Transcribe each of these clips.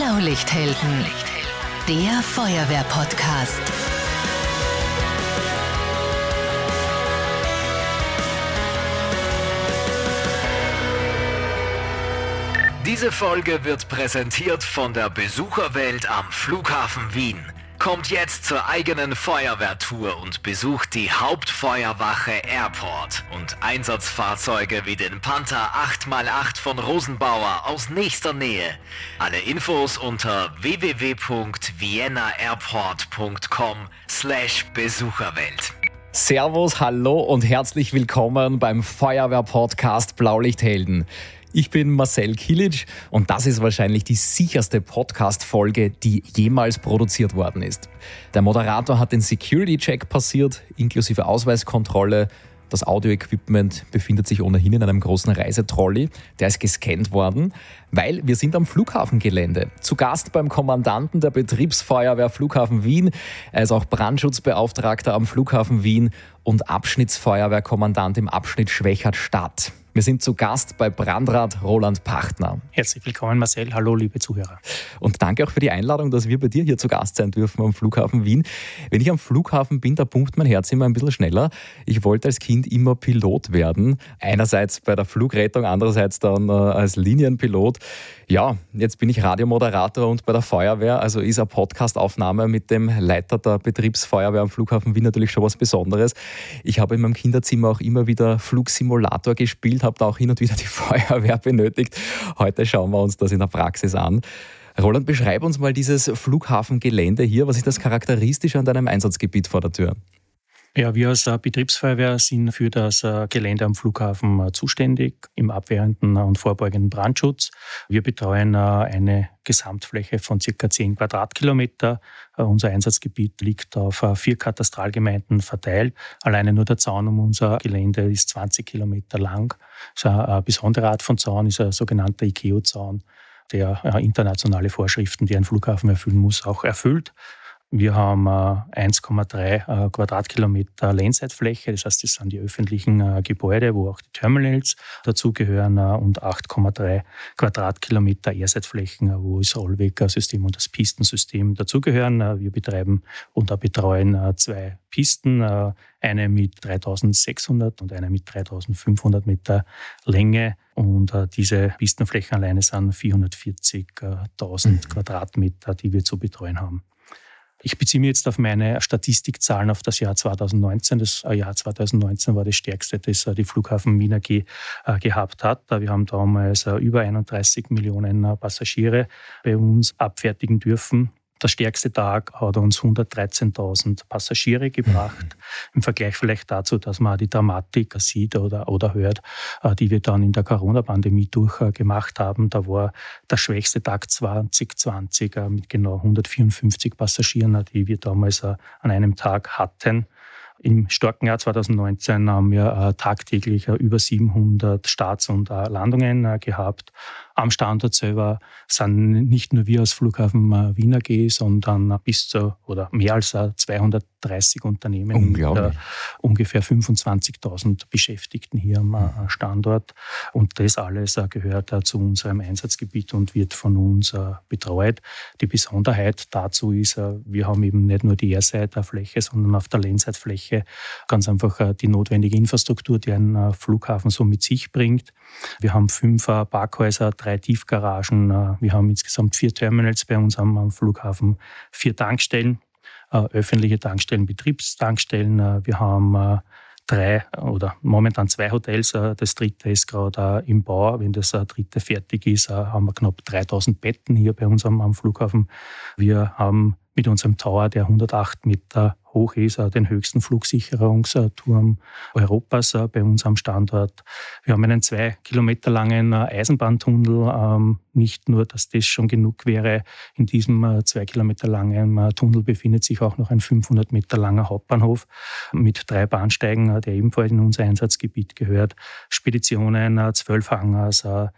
Blaulichthelden, der Feuerwehr-Podcast. Diese Folge wird präsentiert von der Besucherwelt am Flughafen Wien. Kommt jetzt zur eigenen Feuerwehrtour und besucht die Hauptfeuerwache Airport und Einsatzfahrzeuge wie den Panther 8x8 von Rosenbauer aus nächster Nähe. Alle Infos unter www.viennaairport.com/Besucherwelt. Servus, hallo und herzlich willkommen beim Feuerwehr-Podcast Blaulichthelden. Ich bin Marcel Kilic und das ist wahrscheinlich die sicherste Podcast-Folge, die jemals produziert worden ist. Der Moderator hat den Security-Check passiert, inklusive Ausweiskontrolle. Das Audio-Equipment befindet sich ohnehin in einem großen Reisetrolley. Der ist gescannt worden, weil wir sind am Flughafengelände. Zu Gast beim Kommandanten der Betriebsfeuerwehr Flughafen Wien. Er ist auch Brandschutzbeauftragter am Flughafen Wien und Abschnittsfeuerwehrkommandant im Abschnitt Schwechat-Stadt. Wir sind zu Gast bei Brandrat Roland Pachtner. Herzlich willkommen, Marcel. Hallo, liebe Zuhörer. Und danke auch für die Einladung, dass wir bei dir hier zu Gast sein dürfen am Flughafen Wien. Wenn ich am Flughafen bin, da pumpt mein Herz immer ein bisschen schneller. Ich wollte als Kind immer Pilot werden. Einerseits bei der Flugrettung, andererseits dann als Linienpilot. Ja, jetzt bin ich Radiomoderator und bei der Feuerwehr. Also ist eine Podcastaufnahme mit dem Leiter der Betriebsfeuerwehr am Flughafen Wien natürlich schon was Besonderes. Ich habe in meinem Kinderzimmer auch immer wieder Flugsimulator gespielt, habe da auch hin und wieder die Feuerwehr benötigt. Heute schauen wir uns das in der Praxis an. Roland, beschreib uns mal dieses Flughafengelände hier. Was ist das Charakteristische an deinem Einsatzgebiet vor der Tür? Ja, wir als Betriebsfeuerwehr sind für das Gelände am Flughafen zuständig, im abwehrenden und vorbeugenden Brandschutz. Wir betreuen eine Gesamtfläche von ca. 10 Quadratkilometer. Unser Einsatzgebiet liegt auf 4 Katastralgemeinden verteilt. Alleine nur der Zaun um unser Gelände ist 20 Kilometer lang. Das ist eine besondere Art von Zaun, ist ein sogenannter ICAO-Zaun, der internationale Vorschriften, die ein Flughafen erfüllen muss, auch erfüllt. Wir haben 1,3 Quadratkilometer Landside-Fläche, das heißt, das sind die öffentlichen Gebäude, wo auch die Terminals dazugehören, und 8,3 Quadratkilometer Airside-Flächen, wo das Rollweg-System und das Pistensystem dazugehören. Wir betreiben und betreuen 2 Pisten, eine mit 3600 und eine mit 3500 Meter Länge. Und diese Pistenflächen alleine sind 440.000 Quadratmeter, die wir zu betreuen haben. Ich beziehe mich jetzt auf meine Statistikzahlen auf das Jahr 2019. Das Jahr 2019 war das stärkste, das die Flughafen Wien AG gehabt hat. Wir haben damals über 31 Millionen Passagiere bei uns abfertigen dürfen. Der stärkste Tag hat uns 113.000 Passagiere gebracht. Im Vergleich vielleicht dazu, dass man die Dramatik sieht oder hört, die wir dann in der Corona-Pandemie durchgemacht haben. Da war der schwächste Tag 2020 mit genau 154 Passagieren, die wir damals an einem Tag hatten. Im starken Jahr 2019 haben wir tagtäglich über 700 Starts und Landungen gehabt. Am Standort selber sind nicht nur wir als Flughafen Wien AG, sondern bis zu oder mehr als 230 Unternehmen mit ungefähr 25.000 Beschäftigten hier am Standort. Und das alles gehört zu unserem Einsatzgebiet und wird von uns betreut. Die Besonderheit dazu ist, wir haben eben nicht nur die Airside-Fläche, sondern auf der Landside-Fläche ganz einfach die notwendige Infrastruktur, die ein Flughafen so mit sich bringt. Wir haben 5 Parkhäuser, 3 Tiefgaragen. Wir haben insgesamt 4 Terminals bei uns am Flughafen, 4 Tankstellen, öffentliche Tankstellen, Betriebstankstellen. Wir haben 3 oder momentan 2 Hotels. Das 3. ist gerade im Bau. Wenn das 3. fertig ist, haben wir knapp 3.000 Betten hier bei uns am Flughafen. Wir haben mit unserem Tower, der 108 Meter hoch ist, den höchsten Flugsicherungsturm Europas bei uns am Standort. Wir haben einen 2 Kilometer langen Eisenbahntunnel. Nicht nur, dass das schon genug wäre. In diesem 2 Kilometer langen Tunnel befindet sich auch noch ein 500 Meter langer Hauptbahnhof mit 3 Bahnsteigen, der ebenfalls in unser Einsatzgebiet gehört. Speditionen, 12 Hangars,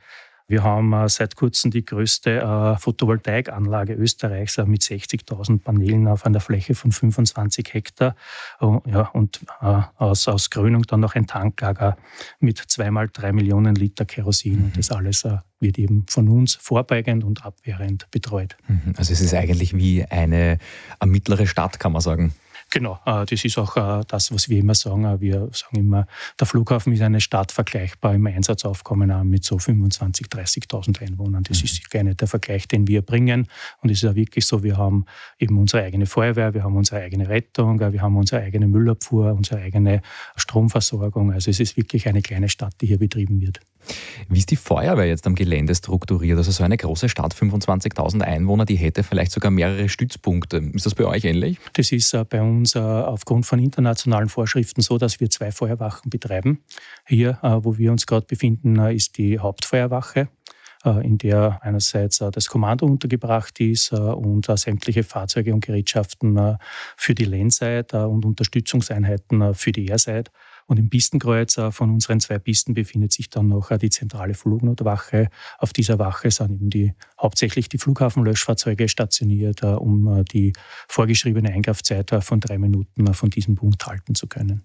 Wir haben seit kurzem die größte Photovoltaikanlage Österreichs mit 60.000 Paneelen auf einer Fläche von 25 Hektar. Und aus Grönung dann noch ein Tanklager mit 2x3 Millionen Liter Kerosin. Und das alles wird eben von uns vorbeugend und abwehrend betreut. Also es ist eigentlich wie eine mittlere Stadt, kann man sagen. Genau, das ist auch das, was wir immer sagen. Wir sagen immer, der Flughafen ist eine Stadt vergleichbar im Einsatzaufkommen auch mit so 25.000, 30.000 Einwohnern. Das ist gerne der Vergleich, den wir bringen. Und es ist ja wirklich so, wir haben eben unsere eigene Feuerwehr, wir haben unsere eigene Rettung, wir haben unsere eigene Müllabfuhr, unsere eigene Stromversorgung. Also es ist wirklich eine kleine Stadt, die hier betrieben wird. Wie ist die Feuerwehr jetzt am Gelände strukturiert? Also so eine große Stadt, 25.000 Einwohner, die hätte vielleicht sogar mehrere Stützpunkte. Ist das bei euch ähnlich? Das ist bei uns aufgrund von internationalen Vorschriften so, dass wir 2 Feuerwachen betreiben. Hier, wo wir uns gerade befinden, ist die Hauptfeuerwache, in der einerseits das Kommando untergebracht ist und sämtliche Fahrzeuge und Gerätschaften für die Landside und Unterstützungseinheiten für die Airside. Und im Pistenkreuz von unseren 2 Pisten befindet sich dann noch die zentrale Flugnotwache. Auf dieser Wache sind eben hauptsächlich die Flughafenlöschfahrzeuge stationiert, um die vorgeschriebene Eingreifzeit von 3 Minuten von diesem Punkt halten zu können.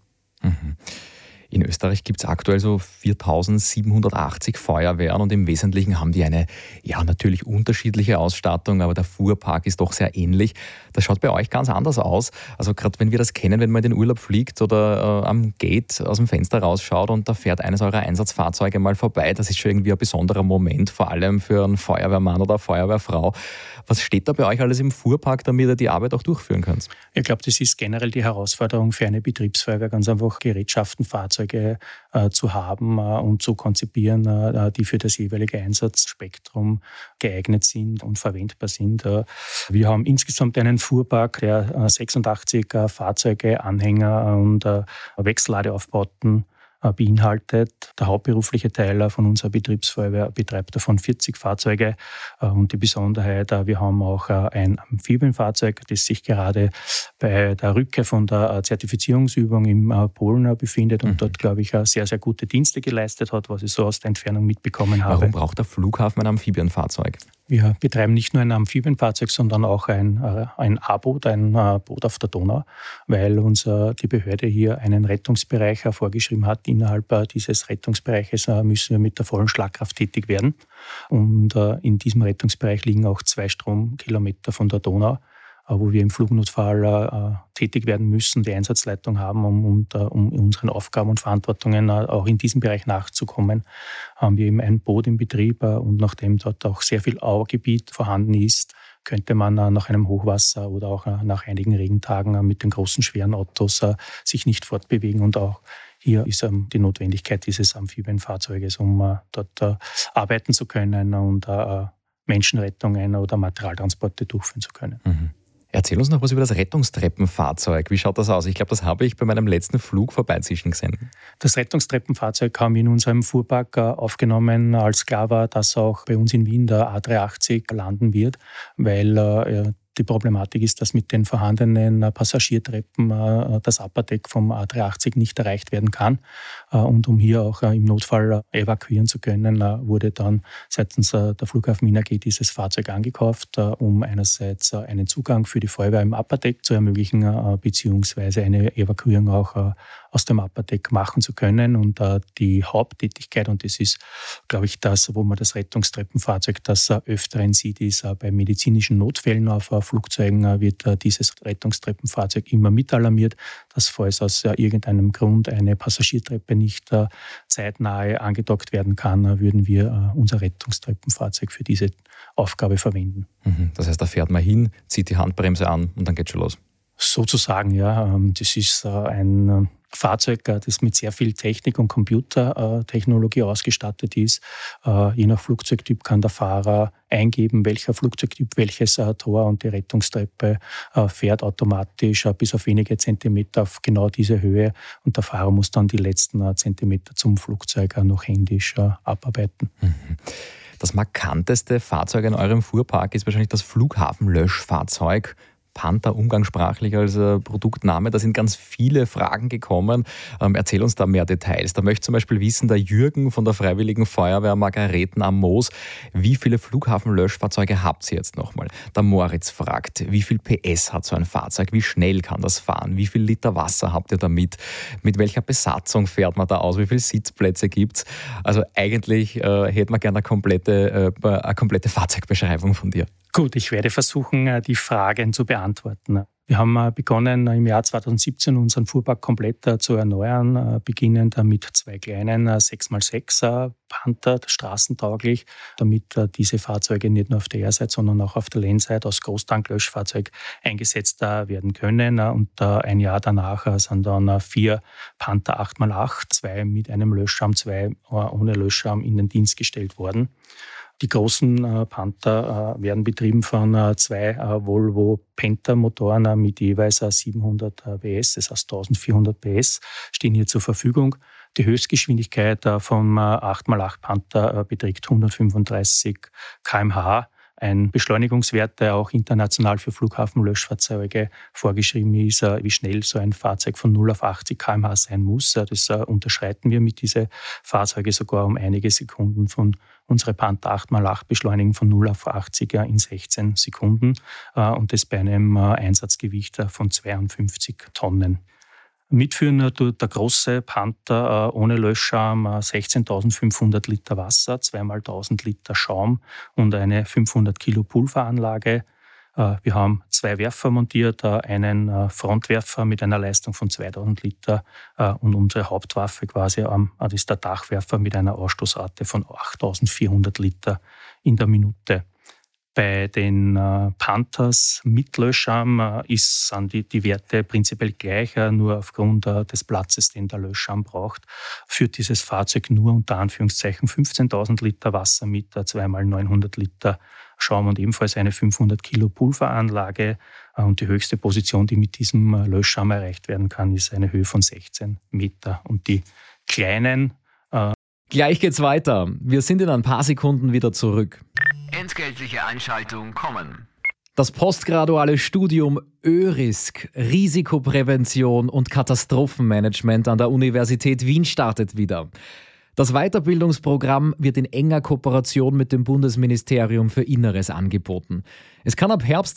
In Österreich gibt es aktuell so 4.780 Feuerwehren und im Wesentlichen haben die eine natürlich unterschiedliche Ausstattung, aber der Fuhrpark ist doch sehr ähnlich. Das schaut bei euch ganz anders aus. Also gerade wenn wir das kennen, wenn man in den Urlaub fliegt oder am Gate aus dem Fenster rausschaut und da fährt eines eurer Einsatzfahrzeuge mal vorbei, das ist schon irgendwie ein besonderer Moment, vor allem für einen Feuerwehrmann oder Feuerwehrfrau. Was steht da bei euch alles im Fuhrpark, damit ihr die Arbeit auch durchführen könnt? Ich glaube, das ist generell die Herausforderung für eine Betriebsfeuerwehr, ganz einfach Gerätschaften, Fahrzeuge zu haben und zu konzipieren, die für das jeweilige Einsatzspektrum geeignet sind und verwendbar sind. Wir haben insgesamt einen Fuhrpark, der 86 Fahrzeuge, Anhänger und Wechselladeaufbauten beinhaltet. Der hauptberufliche Teil von unserer Betriebsfeuerwehr betreibt davon 40 Fahrzeuge. Und die Besonderheit, wir haben auch ein Amphibienfahrzeug, das sich gerade bei der Rückkehr von der Zertifizierungsübung in Polen befindet und dort, glaube ich, sehr, sehr gute Dienste geleistet hat, was ich so aus der Entfernung mitbekommen habe. Warum braucht der Flughafen ein Amphibienfahrzeug? Wir betreiben nicht nur ein Amphibienfahrzeug, sondern auch ein A-Boot, ein Boot auf der Donau, weil uns die Behörde hier einen Rettungsbereich vorgeschrieben hat. Innerhalb dieses Rettungsbereiches müssen wir mit der vollen Schlagkraft tätig werden. Und in diesem Rettungsbereich liegen auch 2 Stromkilometer von der Donau, wo wir im Flugnotfall tätig werden müssen, die Einsatzleitung haben, um unseren Aufgaben und Verantwortungen auch in diesem Bereich nachzukommen, haben wir eben ein Boot in Betrieb und nachdem dort auch sehr viel Augebiet vorhanden ist, könnte man nach einem Hochwasser oder auch nach einigen Regentagen mit den großen, schweren Autos sich nicht fortbewegen und auch hier ist die Notwendigkeit dieses Amphibienfahrzeuges, um dort arbeiten zu können und Menschenrettungen oder Materialtransporte durchführen zu können. Erzähl uns noch was über das Rettungstreppenfahrzeug. Wie schaut das aus? Ich glaube, das habe ich bei meinem letzten Flug vorbeizischen gesehen. Das Rettungstreppenfahrzeug haben wir in unserem Fuhrpark aufgenommen, als klar war, dass auch bei uns in Wien der A380 landen wird, weil die Problematik ist, dass mit den vorhandenen Passagiertreppen das Upperdeck vom A380 nicht erreicht werden kann. Und um hier auch im Notfall evakuieren zu können, wurde dann seitens der Flughafen Wien AG dieses Fahrzeug angekauft, um einerseits einen Zugang für die Feuerwehr im Upperdeck zu ermöglichen, beziehungsweise eine Evakuierung auch aus dem Upperdeck machen zu können. Und die Haupttätigkeit, und das ist, glaube ich, das, wo man das Rettungstreppenfahrzeug das Öfteren sieht, ist bei medizinischen Notfällen auf Flugzeugen wird dieses Rettungstreppenfahrzeug immer mitalarmiert, dass falls aus irgendeinem Grund eine Passagiertreppe nicht zeitnahe angedockt werden kann, würden wir unser Rettungstreppenfahrzeug für diese Aufgabe verwenden. Das heißt, da fährt man hin, zieht die Handbremse an und dann geht's schon los. Sozusagen, ja. Das ist ein Fahrzeug, das mit sehr viel Technik und Computertechnologie ausgestattet ist. Je nach Flugzeugtyp kann der Fahrer eingeben, welcher Flugzeugtyp welches Tor, und die Rettungstreppe fährt automatisch bis auf wenige Zentimeter auf genau diese Höhe und der Fahrer muss dann die letzten Zentimeter zum Flugzeug noch händisch abarbeiten. Das markanteste Fahrzeug in eurem Fuhrpark ist wahrscheinlich das Flughafenlöschfahrzeug. Panther umgangssprachlich als Produktname. Da sind ganz viele Fragen gekommen. Erzähl uns da mehr Details. Da möchte zum Beispiel wissen, der Jürgen von der Freiwilligen Feuerwehr Margareten am Moos, wie viele Flughafenlöschfahrzeuge habt ihr jetzt nochmal? Der Moritz fragt, wie viel PS hat so ein Fahrzeug? Wie schnell kann das fahren? Wie viel Liter Wasser habt ihr damit? Mit welcher Besatzung fährt man da aus? Wie viele Sitzplätze gibt es? Also eigentlich hätte man gerne eine komplette Fahrzeugbeschreibung von dir. Gut, ich werde versuchen, die Fragen zu beantworten. Wir haben begonnen, im Jahr 2017 unseren Fuhrpark komplett zu erneuern, beginnend mit 2 kleinen 6x6 Panther, straßentauglich, damit diese Fahrzeuge nicht nur auf der R-Seite, sondern auch auf der Lennseite als Großtanklöschfahrzeug eingesetzt werden können. Und ein Jahr danach sind dann 4 Panther 8x8, 2 mit einem Löschschirm, 2 ohne Löschschirm in den Dienst gestellt worden. Die großen Panther werden betrieben von 2 Volvo Penta-Motoren mit jeweils 700 PS, das heißt 1400 PS, stehen hier zur Verfügung. Die Höchstgeschwindigkeit vom 8x8 Panther beträgt 135 km/h. Ein Beschleunigungswert, der auch international für Flughafenlöschfahrzeuge vorgeschrieben ist, wie schnell so ein Fahrzeug von 0 auf 80 km/h sein muss. Das unterschreiten wir mit diesen Fahrzeugen sogar um einige Sekunden. Von unsere Panther 8x8 beschleunigen von 0 auf 80 in 16 Sekunden und das bei einem Einsatzgewicht von 52 Tonnen. Mitführen tut der große Panther ohne Löschschirm 16.500 Liter Wasser, 2x1000 Liter Schaum und eine 500 Kilo Pulveranlage. Wir haben 2 Werfer montiert, einen Frontwerfer mit einer Leistung von 2000 Liter und unsere Hauptwaffe quasi das ist der Dachwerfer mit einer Ausstoßrate von 8400 Liter in der Minute. Bei den Panthers mit Löschschirm sind die Werte prinzipiell gleich, nur aufgrund des Platzes, den der Löschschirm braucht, führt dieses Fahrzeug nur unter Anführungszeichen 15.000 Liter Wasser mit 2x900 Liter Schaum und ebenfalls eine 500 Kilo Pulveranlage. Und die höchste Position, die mit diesem Löschschirm erreicht werden kann, ist eine Höhe von 16 Meter. Und die kleinen... Gleich geht's weiter. Wir sind in ein paar Sekunden wieder zurück. Entgeltliche Einschaltung kommen. Das postgraduale Studium ÖRISK, Risikoprävention und Katastrophenmanagement an der Universität Wien startet wieder. Das Weiterbildungsprogramm wird in enger Kooperation mit dem Bundesministerium für Inneres angeboten. Es kann ab Herbst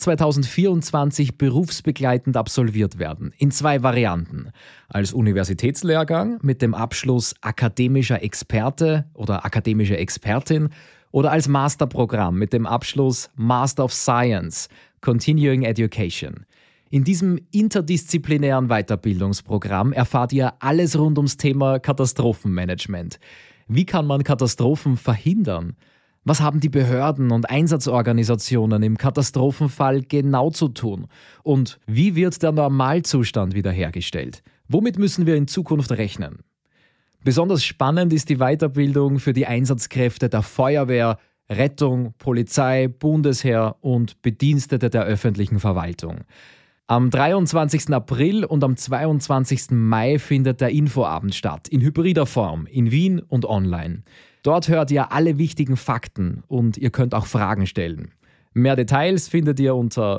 2024 berufsbegleitend absolviert werden, in 2 Varianten. Als Universitätslehrgang mit dem Abschluss akademischer Experte oder akademische Expertin oder als Masterprogramm mit dem Abschluss Master of Science, Continuing Education. In diesem interdisziplinären Weiterbildungsprogramm erfahrt ihr alles rund ums Thema Katastrophenmanagement. Wie kann man Katastrophen verhindern? Was haben die Behörden und Einsatzorganisationen im Katastrophenfall genau zu tun? Und wie wird der Normalzustand wiederhergestellt? Womit müssen wir in Zukunft rechnen? Besonders spannend ist die Weiterbildung für die Einsatzkräfte der Feuerwehr, Rettung, Polizei, Bundesheer und Bedienstete der öffentlichen Verwaltung. Am 23. April und am 22. Mai findet der Infoabend statt, in hybrider Form, in Wien und online. Dort hört ihr alle wichtigen Fakten und ihr könnt auch Fragen stellen. Mehr Details findet ihr unter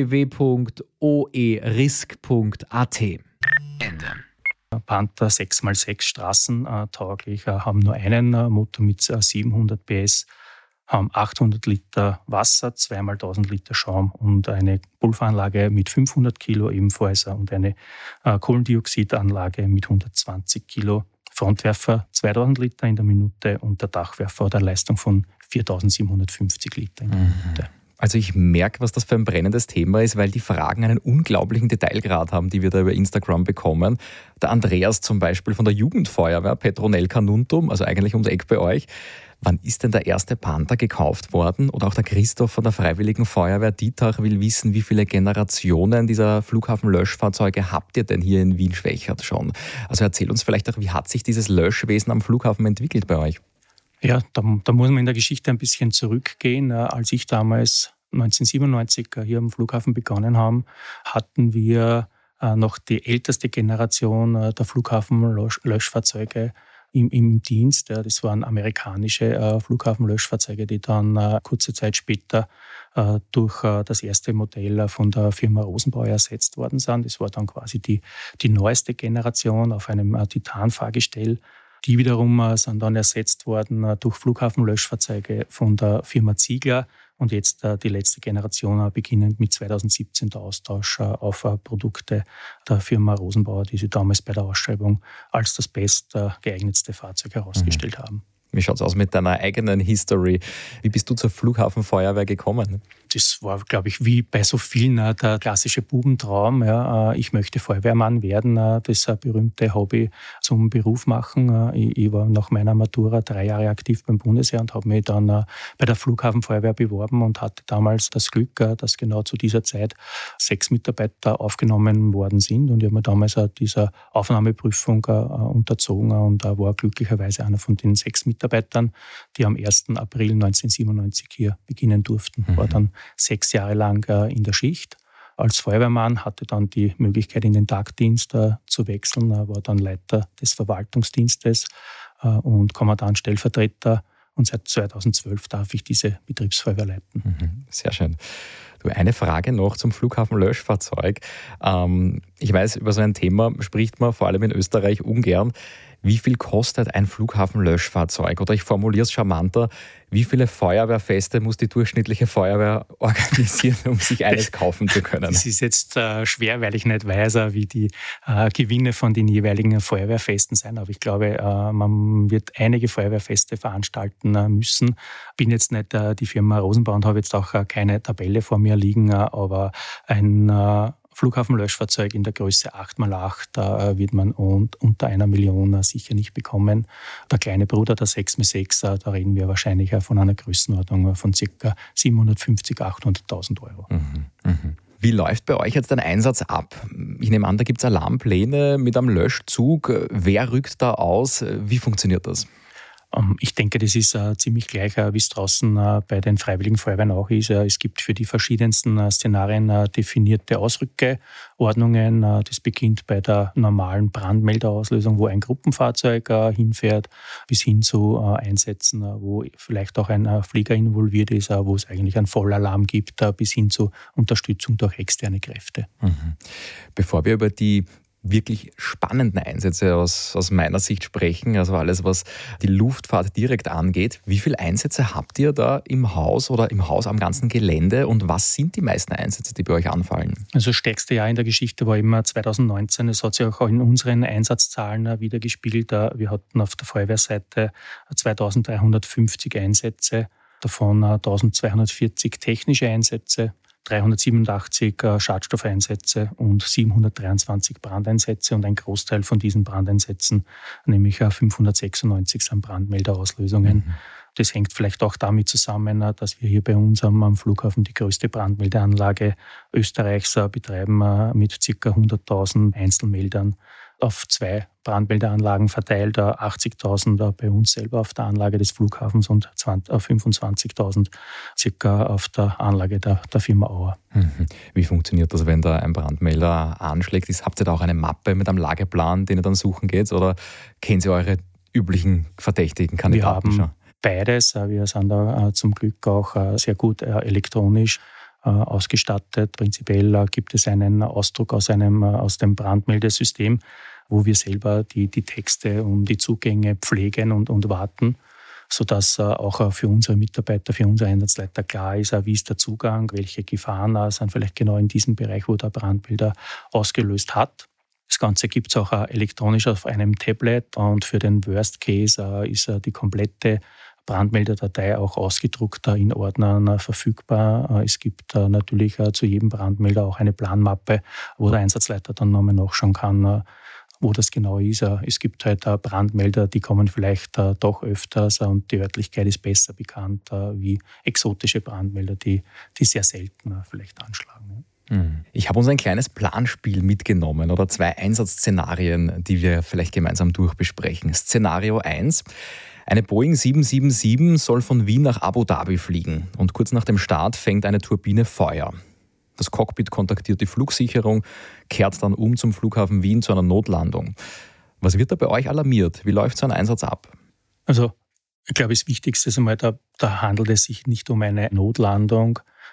www.oerisk.at. Ende. Panther 6x6 straßentauglich, haben nur einen Motor mit 700 PS, haben 800 Liter Wasser, 2x1000 Liter Schaum und eine Pulveranlage mit 500 Kilo ebenfalls und eine Kohlendioxidanlage mit 120 Kilo. Frontwerfer 2000 Liter in der Minute und der Dachwerfer hat eine Leistung von 4750 Liter in der Minute. Also ich merke, was das für ein brennendes Thema ist, weil die Fragen einen unglaublichen Detailgrad haben, die wir da über Instagram bekommen. Der Andreas zum Beispiel von der Jugendfeuerwehr Petronell Canuntum, also eigentlich ums Eck bei euch. Wann ist denn der erste Panther gekauft worden? Oder auch der Christoph von der Freiwilligen Feuerwehr Dietach will wissen, wie viele Generationen dieser Flughafenlöschfahrzeuge habt ihr denn hier in Wien-Schwächert schon? Also erzähl uns vielleicht auch, wie hat sich dieses Löschwesen am Flughafen entwickelt bei euch? Ja, da muss man in der Geschichte ein bisschen zurückgehen. Als ich damals 1997 hier am Flughafen begonnen habe, hatten wir noch die älteste Generation der Flughafenlöschfahrzeuge im Dienst. Das waren amerikanische Flughafenlöschfahrzeuge, die dann kurze Zeit später durch das erste Modell von der Firma Rosenbauer ersetzt worden sind. Das war dann quasi die neueste Generation auf einem Titanfahrgestell. Die wiederum sind dann ersetzt worden durch Flughafenlöschfahrzeuge von der Firma Ziegler und jetzt die letzte Generation, beginnend mit 2017 der Austausch auf Produkte der Firma Rosenbauer, die sie damals bei der Ausschreibung als das bestgeeignetste Fahrzeug herausgestellt haben. Wie schaut es aus mit deiner eigenen History? Wie bist du zur Flughafenfeuerwehr gekommen? Das war, glaube ich, wie bei so vielen der klassische Bubentraum. Ja, ich möchte Feuerwehrmann werden, das berühmte Hobby zum Beruf machen. Ich war nach meiner Matura 3 Jahre aktiv beim Bundesheer und habe mich dann bei der Flughafenfeuerwehr beworben und hatte damals das Glück, dass genau zu dieser Zeit 6 Mitarbeiter aufgenommen worden sind. Und ich habe mir damals dieser Aufnahmeprüfung unterzogen und war glücklicherweise einer von den 6 Mitarbeitern, die am 1. April 1997 hier beginnen durften. War dann 6 Jahre lang in der Schicht. Als Feuerwehrmann hatte dann die Möglichkeit, in den Tagdienst zu wechseln, war dann Leiter des Verwaltungsdienstes und Kommandant-Stellvertreter. Und seit 2012 darf ich diese Betriebsfeuerwehr leiten. Sehr schön. Du, eine Frage noch zum Flughafenlöschfahrzeug. Ich weiß, über so ein Thema spricht man vor allem in Österreich ungern. Wie viel kostet ein Flughafenlöschfahrzeug? Oder ich formuliere es charmanter, wie viele Feuerwehrfeste muss die durchschnittliche Feuerwehr organisieren, um sich eines kaufen zu können? Das ist jetzt schwer, weil ich nicht weiß, wie die Gewinne von den jeweiligen Feuerwehrfesten sein. Aber ich glaube, man wird einige Feuerwehrfeste veranstalten müssen. Bin jetzt nicht die Firma Rosenbauer und habe jetzt auch keine Tabelle vor mir liegen, aber ein Flughafenlöschfahrzeug in der Größe 8x8, da wird man unter 1 Million sicher nicht bekommen. Der kleine Bruder, der 6x6, da reden wir wahrscheinlich von einer Größenordnung von ca. 750.000, 800.000 Euro. Wie läuft bei euch jetzt ein Einsatz ab? Ich nehme an, da gibt es Alarmpläne mit einem Löschzug. Wer rückt da aus? Wie funktioniert das? Ich denke, das ist ziemlich gleich, wie es draußen bei den Freiwilligen Feuerwehren auch ist. Es gibt für die verschiedensten Szenarien definierte Ausrückeordnungen. Das beginnt bei der normalen Brandmelderauslösung, wo ein Gruppenfahrzeug hinfährt, bis hin zu Einsätzen, wo vielleicht auch ein Flieger involviert ist, wo es eigentlich einen Vollalarm gibt, bis hin zu Unterstützung durch externe Kräfte. Bevor wir über die wirklich spannenden Einsätze aus meiner Sicht sprechen, also alles, was die Luftfahrt direkt angeht. Wie viele Einsätze habt ihr da im Haus oder im Haus am ganzen Gelände und was sind die meisten Einsätze, die bei euch anfallen? Also das stärkste Jahr in der Geschichte war immer 2019. Es hat sich auch in unseren Einsatzzahlen wiedergespiegelt. Wir hatten auf der Feuerwehrseite 2350 Einsätze, davon 1240 technische Einsätze, 387 Schadstoffeinsätze und 723 Brandeinsätze und ein Großteil von diesen Brandeinsätzen, nämlich 596, sind Brandmelderauslösungen. Das hängt vielleicht auch damit zusammen, dass wir hier bei uns am Flughafen die größte Brandmeldeanlage Österreichs betreiben mit ca. 100.000 Einzelmeldern auf 2 Brandmeldeanlagen verteilt, 80.000 bei uns selber auf der Anlage des Flughafens und 25.000 circa auf der Anlage der Firma Auer. Wie funktioniert das, wenn da ein Brandmelder anschlägt? Habt ihr da auch eine Mappe mit einem Lageplan, den ihr dann suchen geht, oder kennt ihr eure üblichen verdächtigen Kandidaten schon? Wir haben beides. Wir sind da zum Glück auch sehr gut elektronisch ausgestattet. Prinzipiell gibt es einen Ausdruck aus dem Brandmeldesystem, wo wir selber die Texte und die Zugänge pflegen und warten, sodass auch für unsere Mitarbeiter, für unsere Einsatzleiter klar ist, wie ist der Zugang, welche Gefahren sind vielleicht genau in diesem Bereich, wo der Brandmelder ausgelöst hat. Das Ganze gibt es auch elektronisch auf einem Tablet und für den Worst Case ist die komplette Brandmelderdatei auch ausgedruckt in Ordnern verfügbar. Es gibt natürlich zu jedem Brandmelder auch eine Planmappe, wo der Einsatzleiter dann nochmal nachschauen kann, wo das genau ist. Es gibt halt Brandmelder, die kommen vielleicht doch öfters und die Örtlichkeit ist besser bekannt, wie exotische Brandmelder, die sehr selten vielleicht anschlagen. Ich habe uns ein kleines Planspiel mitgenommen oder 2 Einsatzszenarien, die wir vielleicht gemeinsam durchbesprechen. Szenario 1. Eine Boeing 777 soll von Wien nach Abu Dhabi fliegen und kurz nach dem Start fängt eine Turbine Feuer. Das Cockpit kontaktiert die Flugsicherung, kehrt dann zum Flughafen Wien zu einer Notlandung. Was wird da bei euch alarmiert? Wie läuft so ein Einsatz ab? Also ich glaube, das Wichtigste ist einmal, da handelt es sich nicht um eine Notlandung,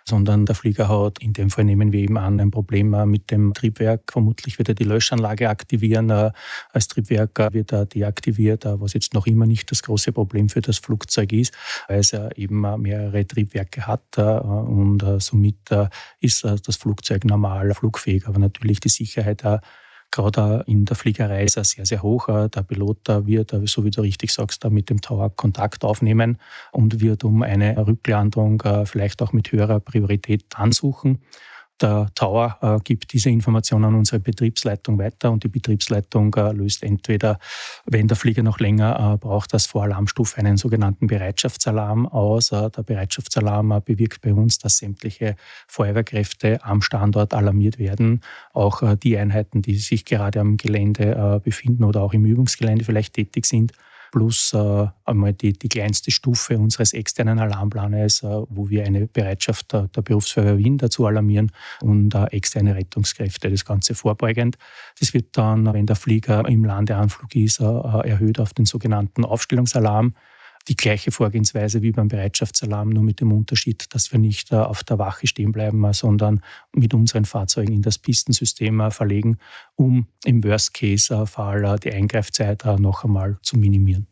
sondern der Flieger hat, in dem Fall nehmen wir eben an, ein Problem mit dem Triebwerk. Vermutlich wird er die Löschanlage aktivieren. Als Triebwerk wird er deaktiviert, was jetzt noch immer nicht das große Problem für das Flugzeug ist, weil es eben mehrere Triebwerke hat und somit ist das Flugzeug normal flugfähig. Aber natürlich die Sicherheit gerade in der Fliegerei ist sehr, sehr hoch. Der Pilot wird, so wie du richtig sagst, mit dem Tower Kontakt aufnehmen und wird um eine Rücklandung vielleicht auch mit höherer Priorität ansuchen. Der Tower gibt diese Information an unsere Betriebsleitung weiter und die Betriebsleitung löst entweder, wenn der Flieger noch länger braucht, als Voralarmstufe einen sogenannten Bereitschaftsalarm aus. Der Bereitschaftsalarm bewirkt bei uns, dass sämtliche Feuerwehrkräfte am Standort alarmiert werden. Auch die Einheiten, die sich gerade am Gelände befinden oder auch im Übungsgelände vielleicht tätig sind, plus einmal die kleinste Stufe unseres externen Alarmplanes, wo wir eine Bereitschaft der Berufsfeuerwehr Wien dazu alarmieren und externe Rettungskräfte, das Ganze vorbeugend. Das wird dann, wenn der Flieger im Landeanflug ist, erhöht auf den sogenannten Aufstellungsalarm. Die gleiche Vorgehensweise wie beim Bereitschaftsalarm, nur mit dem Unterschied, dass wir nicht auf der Wache stehen bleiben, sondern mit unseren Fahrzeugen in das Pistensystem verlegen, um im Worst-Case-Fall die Eingreifzeit noch einmal zu minimieren.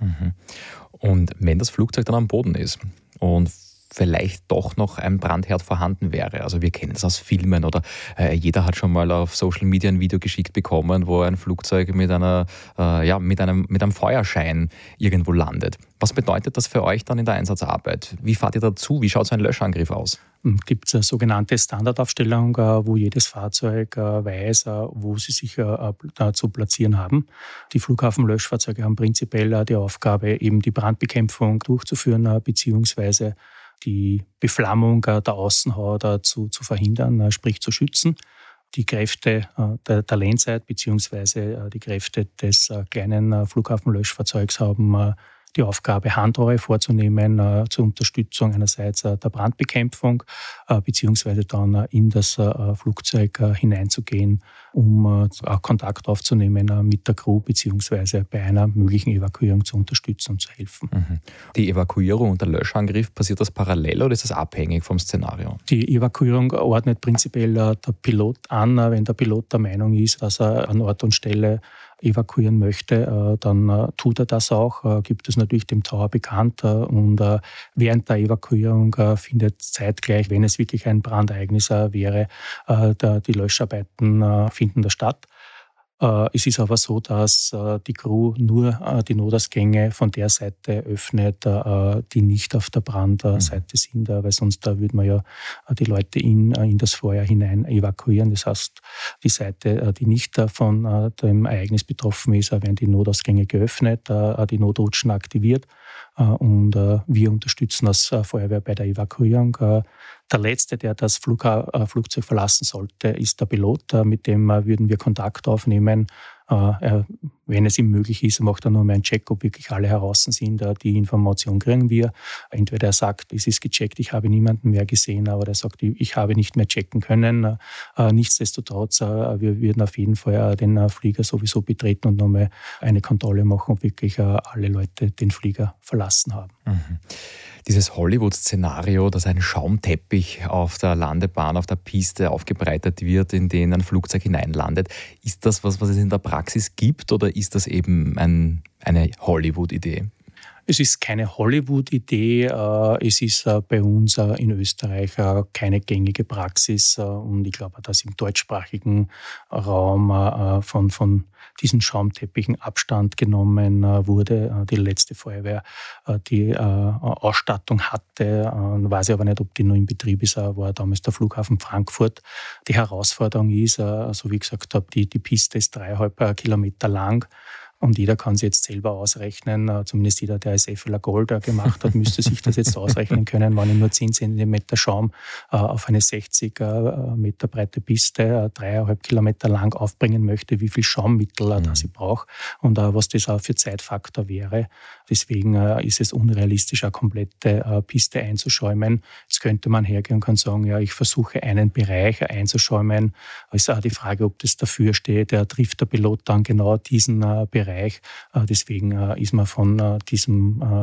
Und wenn das Flugzeug dann am Boden ist und vielleicht doch noch ein Brandherd vorhanden wäre. Also wir kennen es aus Filmen oder jeder hat schon mal auf Social Media ein Video geschickt bekommen, wo ein Flugzeug mit einem Feuerschein irgendwo landet. Was bedeutet das für euch dann in der Einsatzarbeit? Wie fahrt ihr dazu? Wie schaut so ein Löschangriff aus? Gibt es eine sogenannte Standardaufstellung, wo jedes Fahrzeug weiß, wo sie sich zu platzieren haben. Die Flughafenlöschfahrzeuge haben prinzipiell die Aufgabe, eben die Brandbekämpfung durchzuführen, beziehungsweise die Beflammung der Außenhaut zu verhindern, sprich zu schützen. Die Kräfte der Landside bzw. die Kräfte des kleinen Flughafenlöschfahrzeugs haben die Aufgabe, Handrohre vorzunehmen zur Unterstützung einerseits der Brandbekämpfung beziehungsweise dann in das Flugzeug hineinzugehen, um Kontakt aufzunehmen mit der Crew beziehungsweise bei einer möglichen Evakuierung zu unterstützen und zu helfen. Die Evakuierung und der Löschangriff, passiert das parallel oder ist das abhängig vom Szenario? Die Evakuierung ordnet prinzipiell der Pilot an. Wenn der Pilot der Meinung ist, dass er an Ort und Stelle evakuieren möchte, dann tut er das auch, gibt es natürlich dem Tower bekannt und während der Evakuierung findet zeitgleich, wenn es wirklich ein Brandereignis wäre, die Löscharbeiten finden da statt. Es ist aber so, dass die Crew nur die Notausgänge von der Seite öffnet, die nicht auf der Brandseite sind, weil sonst würde man ja die Leute in das Feuer hinein evakuieren. Das heißt, die Seite, die nicht von dem Ereignis betroffen ist, werden die Notausgänge geöffnet, die Notrutschen aktiviert und wir unterstützen als Feuerwehr bei der Evakuierung. Der Letzte, der das Flugzeug verlassen sollte, ist der Pilot. Mit dem würden wir Kontakt aufnehmen. Wenn es ihm möglich ist, macht er nur mal einen Check, ob wirklich alle heraus sind. Die Information kriegen wir. Entweder er sagt, es ist gecheckt, ich habe niemanden mehr gesehen, oder er sagt, ich habe nicht mehr checken können. Nichtsdestotrotz, wir würden auf jeden Fall den Flieger sowieso betreten und nochmal eine Kontrolle machen, ob wirklich alle Leute den Flieger verlassen haben. Dieses Hollywood-Szenario, dass ein Schaumteppich auf der Landebahn, auf der Piste aufgebreitet wird, in den ein Flugzeug hineinlandet, ist das was es in der Praxis gibt oder ist das eben eine Hollywood-Idee? Es ist keine Hollywood-Idee, es ist bei uns in Österreich keine gängige Praxis und ich glaube, dass im deutschsprachigen Raum von diesen Schaumteppichen Abstand genommen wurde. Die letzte Feuerwehr, die Ausstattung hatte, weiß ich aber nicht, ob die noch in Betrieb ist, war damals der Flughafen Frankfurt. Die Herausforderung ist, so wie ich gesagt habe, die Piste ist 3,5 Kilometer lang. Und jeder kann sich jetzt selber ausrechnen, zumindest jeder, der SFLer Gold gemacht hat, müsste sich das jetzt ausrechnen können, wenn ich nur 10 cm Schaum auf eine 60 Meter breite Piste 3,5 Kilometer lang aufbringen möchte, wie viel Schaummittel das ich brauche und was das auch für Zeitfaktor wäre. Deswegen ist es unrealistisch, eine komplette Piste einzuschäumen. Jetzt könnte man hergehen und kann sagen, ja, ich versuche einen Bereich einzuschäumen. Es ist auch die Frage, ob das dafür steht, trifft der Pilot dann genau diesen Bereich. Deswegen ist man von diesem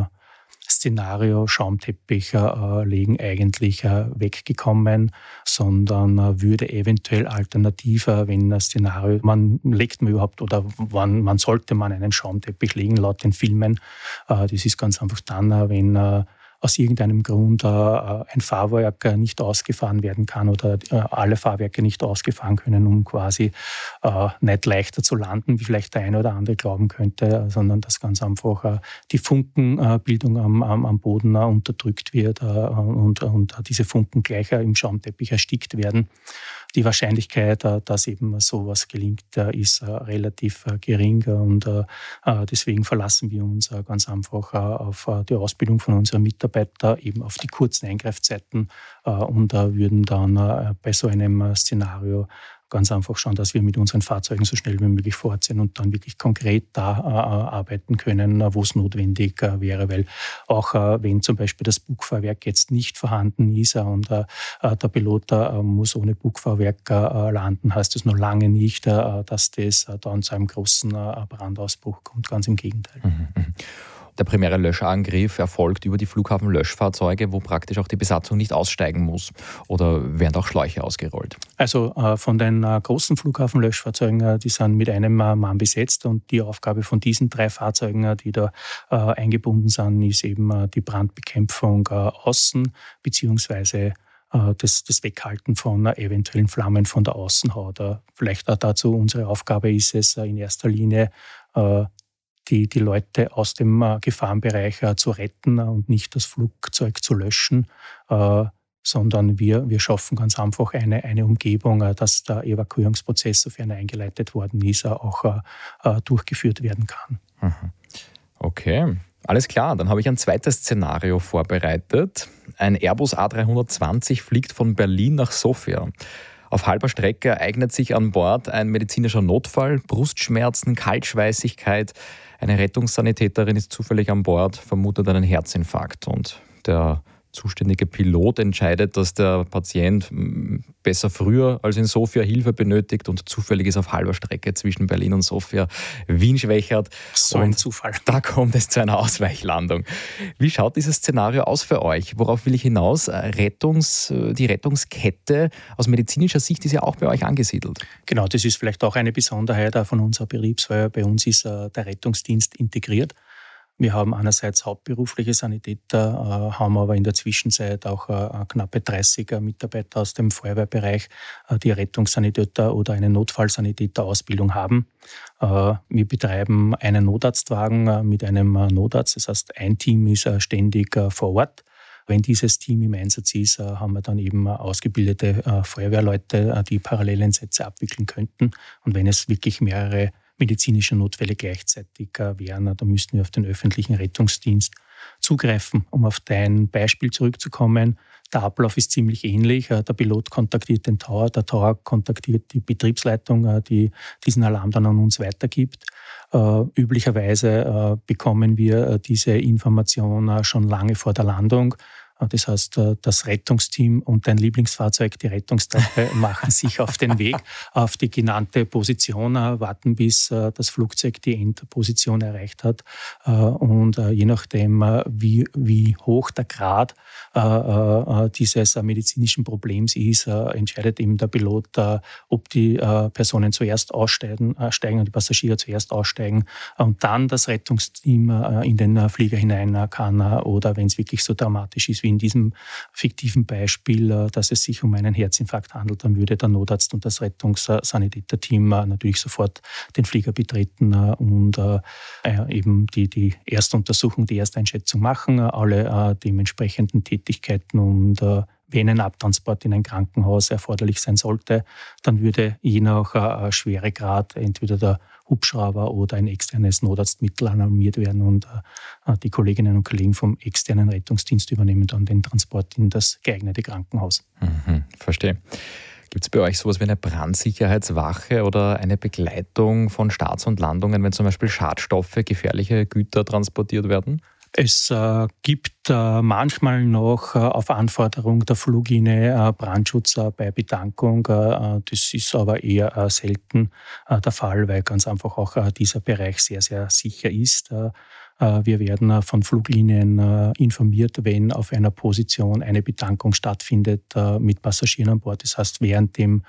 Szenario Schaumteppich legen eigentlich weggekommen, sondern würde eventuell alternativer, wenn das Szenario, wann legt man überhaupt oder wann sollte man einen Schaumteppich legen laut den Filmen. Das ist ganz einfach dann, wenn aus irgendeinem Grund ein Fahrwerk nicht ausgefahren werden kann oder alle Fahrwerke nicht ausgefahren können, um quasi nicht leichter zu landen, wie vielleicht der eine oder andere glauben könnte, sondern dass ganz einfach die Funkenbildung am Boden unterdrückt wird und diese Funken gleich im Schaumteppich erstickt werden. Die Wahrscheinlichkeit, dass eben sowas gelingt, ist relativ gering und deswegen verlassen wir uns ganz einfach auf die Ausbildung von unseren Mitarbeitern, eben auf die kurzen Eingreifzeiten und würden dann bei so einem Szenario ganz einfach schauen, dass wir mit unseren Fahrzeugen so schnell wie möglich vor Ort sind und dann wirklich konkret da arbeiten können, wo es notwendig wäre. Weil auch wenn zum Beispiel das Bugfahrwerk jetzt nicht vorhanden ist und der Pilot muss ohne Bugfahrwerk landen, heißt das noch lange nicht, dass das dann zu einem großen Brandausbruch kommt. Ganz im Gegenteil. Der primäre Löschangriff erfolgt über die Flughafenlöschfahrzeuge, wo praktisch auch die Besatzung nicht aussteigen muss. Oder werden auch Schläuche ausgerollt? Also von den großen Flughafenlöschfahrzeugen, die sind mit einem Mann besetzt und die Aufgabe von diesen 3 Fahrzeugen, die da eingebunden sind, ist eben die Brandbekämpfung außen beziehungsweise das Weghalten von eventuellen Flammen von der Außenhaut. Vielleicht auch dazu, unsere Aufgabe ist es in erster Linie, die Leute aus dem Gefahrenbereich zu retten und nicht das Flugzeug zu löschen, sondern wir schaffen ganz einfach eine Umgebung, dass der Evakuierungsprozess, sofern er eingeleitet worden ist, auch durchgeführt werden kann. Okay, alles klar. Dann habe ich ein zweites Szenario vorbereitet. Ein Airbus A320 fliegt von Berlin nach Sofia. Auf halber Strecke ereignet sich an Bord ein medizinischer Notfall, Brustschmerzen, Kaltschweißigkeit. Eine Rettungssanitäterin ist zufällig an Bord, vermutet einen Herzinfarkt. Und der zuständige Pilot entscheidet, dass der Patient besser früher als in Sofia Hilfe benötigt und zufällig ist auf halber Strecke zwischen Berlin und Sofia Wien schwächert. So ein Zufall. Da kommt es zu einer Ausweichlandung. Wie schaut dieses Szenario aus für euch? Worauf will ich hinaus? Die Rettungskette aus medizinischer Sicht ist ja auch bei euch angesiedelt. Genau, das ist vielleicht auch eine Besonderheit von unserer Betriebsfeuerwehr. Bei uns ist der Rettungsdienst integriert. Wir haben einerseits hauptberufliche Sanitäter, haben aber in der Zwischenzeit auch knappe 30 Mitarbeiter aus dem Feuerwehrbereich, die Rettungssanitäter oder eine Notfallsanitäter-Ausbildung haben. Wir betreiben einen Notarztwagen mit einem Notarzt, das heißt, ein Team ist ständig vor Ort. Wenn dieses Team im Einsatz ist, haben wir dann eben ausgebildete Feuerwehrleute, die Paralleleinsätze abwickeln könnten. Und wenn es wirklich mehrere medizinische Notfälle gleichzeitig wären, dann müssten wir auf den öffentlichen Rettungsdienst zugreifen. Um auf dein Beispiel zurückzukommen, der Ablauf ist ziemlich ähnlich. Der Pilot kontaktiert den Tower, der Tower kontaktiert die Betriebsleitung, die diesen Alarm dann an uns weitergibt. Üblicherweise bekommen wir diese Information schon lange vor der Landung. Das heißt, das Rettungsteam und dein Lieblingsfahrzeug, die Rettungstruppe, machen sich auf den Weg auf die genannte Position, warten bis das Flugzeug die Endposition erreicht hat. Und je nachdem, wie hoch der Grad dieses medizinischen Problems ist, entscheidet eben der Pilot, ob die Personen zuerst aussteigen und die Passagiere zuerst aussteigen und dann das Rettungsteam in den Flieger hinein kann oder wenn es wirklich so dramatisch ist wie in diesem fiktiven Beispiel, dass es sich um einen Herzinfarkt handelt, dann würde der Notarzt und das Rettungssanitäterteam natürlich sofort den Flieger betreten und eben die Erstuntersuchung, die Ersteinschätzung machen, alle dementsprechenden Tätigkeiten und wenn ein Abtransport in ein Krankenhaus erforderlich sein sollte, dann würde je nach Schweregrad entweder der Hubschrauber oder ein externes Notarztmittel alarmiert werden und die Kolleginnen und Kollegen vom externen Rettungsdienst übernehmen dann den Transport in das geeignete Krankenhaus. Verstehe. Gibt es bei euch sowas wie eine Brandsicherheitswache oder eine Begleitung von Starts und Landungen, wenn zum Beispiel Schadstoffe, gefährliche Güter transportiert werden? Es gibt manchmal noch auf Anforderung der Fluglinie Brandschutz bei Betankung. Das ist aber eher selten der Fall, weil ganz einfach auch dieser Bereich sehr, sehr sicher ist. Wir werden von Fluglinien informiert, wenn auf einer Position eine Betankung stattfindet mit Passagieren an Bord. Das heißt, während dem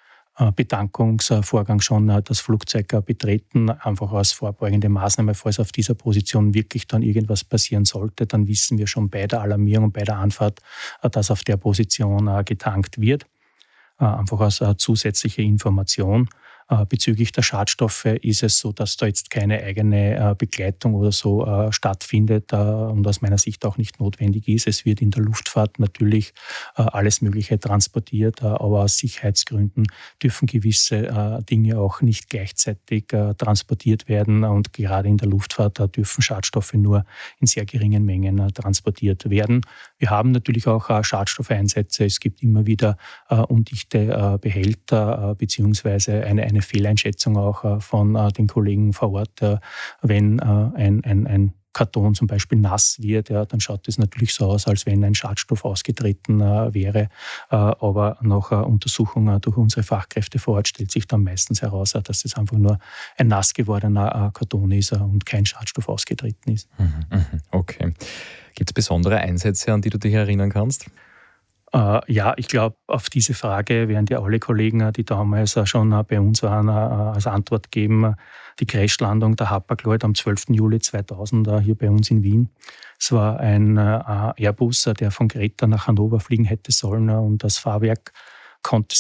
Betankungsvorgang schon das Flugzeug betreten, einfach als vorbeugende Maßnahme, falls auf dieser Position wirklich dann irgendwas passieren sollte, dann wissen wir schon bei der Alarmierung und bei der Anfahrt, dass auf der Position getankt wird. Einfach als zusätzliche Information. Bezüglich der Schadstoffe ist es so, dass da jetzt keine eigene Begleitung oder so stattfindet und aus meiner Sicht auch nicht notwendig ist. Es wird in der Luftfahrt natürlich alles Mögliche transportiert, aber aus Sicherheitsgründen dürfen gewisse Dinge auch nicht gleichzeitig transportiert werden und gerade in der Luftfahrt dürfen Schadstoffe nur in sehr geringen Mengen transportiert werden. Wir haben natürlich auch Schadstoffeinsätze. Es gibt immer wieder undichte Behälter beziehungsweise eine Fehleinschätzung auch von den Kollegen vor Ort. Wenn ein Karton zum Beispiel nass wird, dann schaut es natürlich so aus, als wenn ein Schadstoff ausgetreten wäre. Aber nach Untersuchung durch unsere Fachkräfte vor Ort stellt sich dann meistens heraus, dass es einfach nur ein nass gewordener Karton ist und kein Schadstoff ausgetreten ist. Okay. Gibt es besondere Einsätze, an die du dich erinnern kannst? Ja, ich glaube, auf diese Frage werden ja alle Kollegen, die damals schon bei uns waren, als Antwort geben. Die Crashlandung der Hapag-Lloyd am 12. Juli 2000 hier bei uns in Wien. Es war ein Airbus, der von Kreta nach Hannover fliegen hätte sollen und das Fahrwerk konnte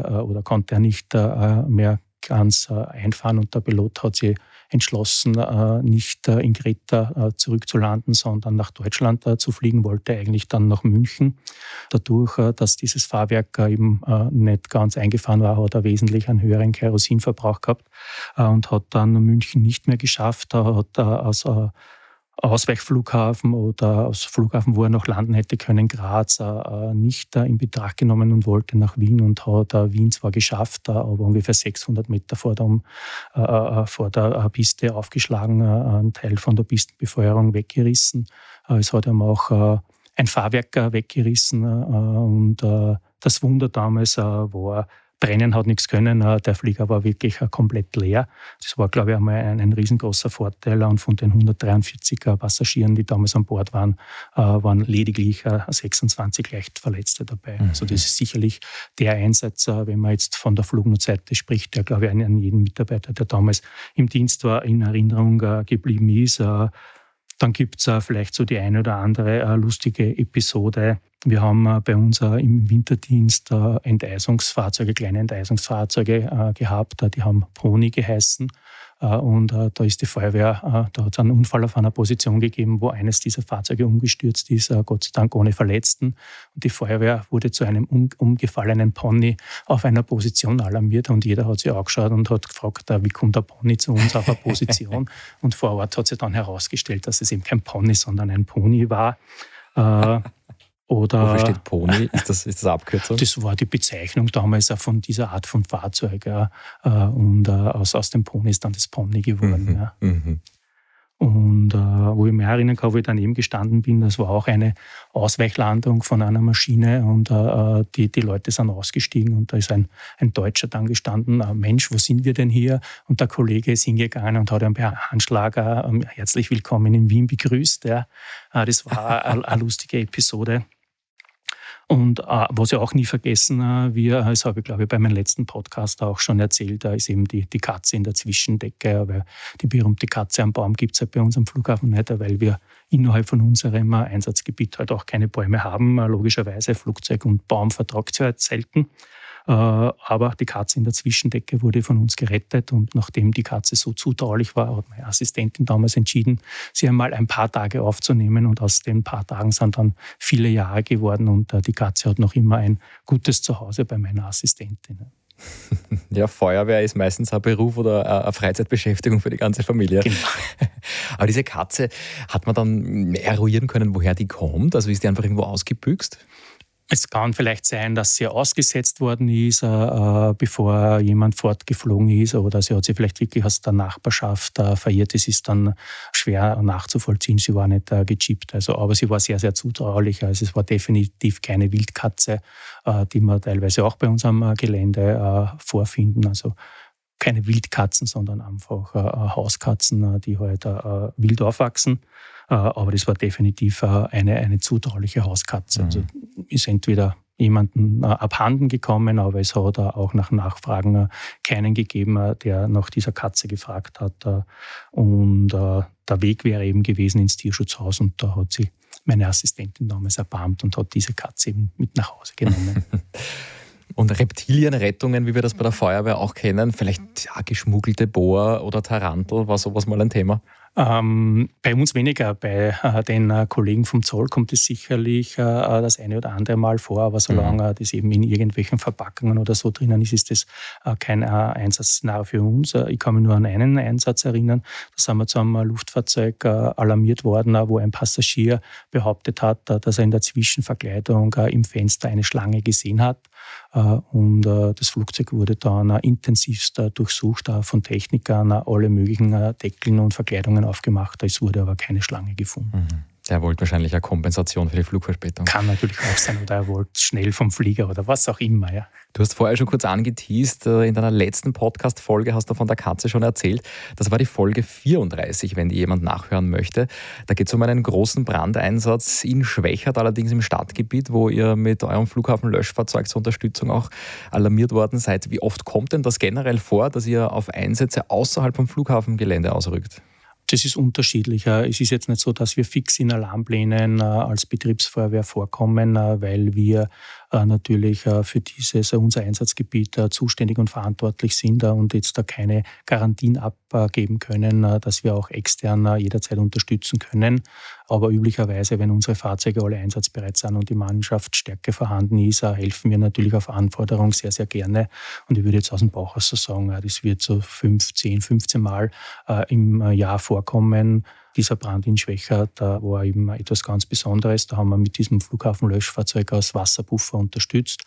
er nicht mehr ganz einfahren und der Pilot hat sich entschlossen, nicht in Kreta zurückzulanden, sondern nach Deutschland zu fliegen, wollte eigentlich dann nach München. Dadurch, dass dieses Fahrwerk eben nicht ganz eingefahren war, hat er wesentlich einen höheren Kerosinverbrauch gehabt und hat dann München nicht mehr geschafft, hat aus Ausweichflughafen oder aus Flughafen, wo er noch landen hätte können, Graz, nicht in Betracht genommen und wollte nach Wien und hat Wien zwar geschafft, aber ungefähr 600 Meter vor der Piste aufgeschlagen, einen Teil von der Pistenbefeuerung weggerissen. Es hat ihm auch ein Fahrwerk weggerissen und das Wunder damals war, brennen hat nichts können, der Flieger war wirklich komplett leer. Das war, glaube ich, einmal ein riesengroßer Vorteil. Und von den 143 Passagieren, die damals an Bord waren, waren lediglich 26 leicht Verletzte dabei. Also das ist sicherlich der Einsatz, wenn man jetzt von der Flugnotseite spricht, der, glaube ich, an jeden Mitarbeiter, der damals im Dienst war, in Erinnerung geblieben ist. Dann gibt es vielleicht so die eine oder andere lustige Episode. Wir haben bei uns im Winterdienst kleine Enteisungsfahrzeuge gehabt. Die haben Pony geheißen. Und da ist die Feuerwehr, da hat es einen Unfall auf einer Position gegeben, wo eines dieser Fahrzeuge umgestürzt ist, Gott sei Dank ohne Verletzten. Und die Feuerwehr wurde zu einem umgefallenen Pony auf einer Position alarmiert und jeder hat sich angeschaut und hat gefragt, wie kommt der Pony zu uns auf eine Position? Und vor Ort hat sich dann herausgestellt, dass es eben kein Pony, sondern ein Pony war. Wofür steht Pony? Ist das Abkürzung? Das war die Bezeichnung damals auch von dieser Art von Fahrzeug. Und aus dem Pony ist dann das Pony geworden. Und wo ich mich erinnern kann, wo ich daneben gestanden bin, das war auch eine Ausweichlandung von einer Maschine und die Leute sind ausgestiegen und da ist ein Deutscher dann gestanden, Mensch, wo sind wir denn hier? Und der Kollege ist hingegangen und hat ihn per Handschlag herzlich willkommen in Wien begrüßt. Ja. Das war eine lustige Episode. Und was ich auch nie vergessen, das habe ich, glaube ich, bei meinem letzten Podcast auch schon erzählt, da ist eben die Katze in der Zwischendecke, weil die berühmte Katze am Baum gibt es halt bei uns am Flughafen nicht, weil wir innerhalb von unserem Einsatzgebiet halt auch keine Bäume haben. Logischerweise, Flugzeug und Baum vertragt sich halt selten. Aber die Katze in der Zwischendecke wurde von uns gerettet und nachdem die Katze so zutraulich war, hat meine Assistentin damals entschieden, sie einmal ein paar Tage aufzunehmen und aus den paar Tagen sind dann viele Jahre geworden und die Katze hat noch immer ein gutes Zuhause bei meiner Assistentin. Ja, Feuerwehr ist meistens ein Beruf oder eine Freizeitbeschäftigung für die ganze Familie. Genau. Aber diese Katze, hat man dann eruieren können, woher die kommt? Also ist die einfach irgendwo ausgebüxt? Es kann vielleicht sein, dass sie ausgesetzt worden ist, bevor jemand fortgeflogen ist, oder sie hat sich vielleicht wirklich aus der Nachbarschaft verirrt. Es ist dann schwer nachzuvollziehen. Sie war nicht gechippt, aber sie war sehr, sehr zutraulich. Also es war definitiv keine Wildkatze, die wir teilweise auch bei uns am Gelände vorfinden. Also keine Wildkatzen, sondern einfach Hauskatzen, die halt wild aufwachsen. Aber das war definitiv eine zutrauliche Hauskatze. Also ist entweder jemanden abhanden gekommen, aber es hat auch nach Nachfragen keinen gegeben, der nach dieser Katze gefragt hat. Und der Weg wäre eben gewesen ins Tierschutzhaus und da hat sie meine Assistentin damals erbarmt und hat diese Katze eben mit nach Hause genommen. Und Reptilienrettungen, wie wir das bei der Feuerwehr auch kennen, vielleicht geschmuggelte Boa oder Tarantel, war sowas mal ein Thema? Bei uns weniger. Bei den Kollegen vom Zoll kommt es sicherlich das eine oder andere Mal vor, aber solange das eben in irgendwelchen Verpackungen oder so drinnen ist das kein Einsatzszenario für uns. Ich kann mich nur an einen Einsatz erinnern. Da sind wir zu einem Luftfahrzeug alarmiert worden, wo ein Passagier behauptet hat, dass er in der Zwischenverkleidung im Fenster eine Schlange gesehen hat. Und das Flugzeug wurde dann intensivst durchsucht von Technikern, alle möglichen Deckeln und Verkleidungen aufgemacht. Es wurde aber keine Schlange gefunden. Der wollte wahrscheinlich eine Kompensation für die Flugverspätung. Kann natürlich auch sein, oder er wollte schnell vom Flieger oder was auch immer. Ja. Du hast vorher schon kurz angeteast, in deiner letzten Podcast-Folge hast du von der Katze schon erzählt. Das war die Folge 34, wenn die jemand nachhören möchte. Da geht es um einen großen Brandeinsatz in Schwächert, allerdings im Stadtgebiet, wo ihr mit eurem Flughafenlöschfahrzeug zur Unterstützung auch alarmiert worden seid. Wie oft kommt denn das generell vor, dass ihr auf Einsätze außerhalb vom Flughafengelände ausrückt? Das ist unterschiedlich. Es ist jetzt nicht so, dass wir fix in Alarmplänen als Betriebsfeuerwehr vorkommen, weil wir natürlich für dieses unser Einsatzgebiet zuständig und verantwortlich sind und jetzt da keine Garantien abgeben können, dass wir auch extern jederzeit unterstützen können. Aber üblicherweise, wenn unsere Fahrzeuge alle einsatzbereit sind und die Mannschaftsstärke vorhanden ist, helfen wir natürlich auf Anforderung sehr, sehr gerne. Und ich würde jetzt aus dem Bauch aus so sagen, das wird so 15 Mal im Jahr vorkommen. Dieser Brand in Schwächert war eben etwas ganz Besonderes. Da haben wir mit diesem Flughafenlöschfahrzeug als Wasserpuffer unterstützt.